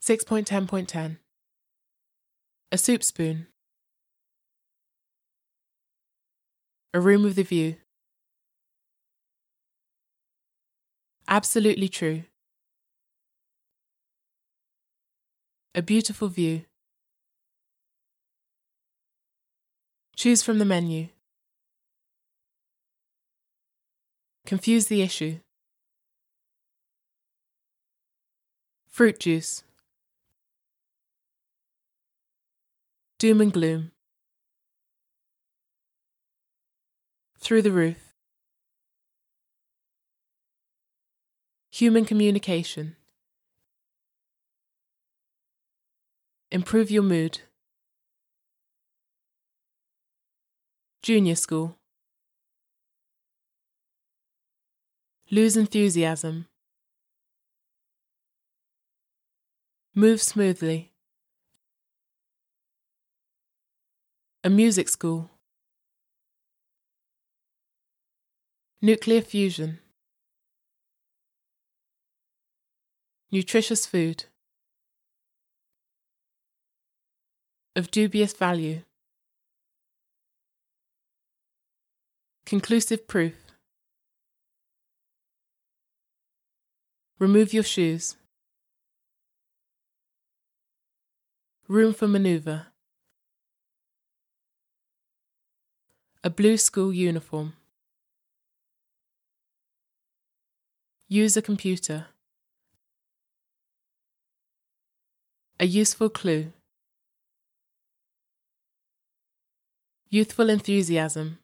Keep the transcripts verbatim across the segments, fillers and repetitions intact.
six point ten point ten. A soup spoon. A room with a view. Absolutely true. A beautiful view. Choose from the menu. Confuse the issue. Fruit juice. Doom and gloom. Through the roof. Human communication. Improve your mood. Junior school. Lose enthusiasm. Move smoothly. A music school. Nuclear fusion. Nutritious food. Of dubious value. Conclusive proof. Remove your shoes. Room for maneuver. A blue school uniform. Use a computer. A useful clue. Youthful enthusiasm.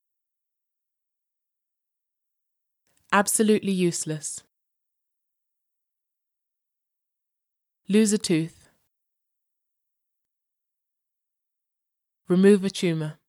Absolutely useless. Lose a tooth. Remove a tumour.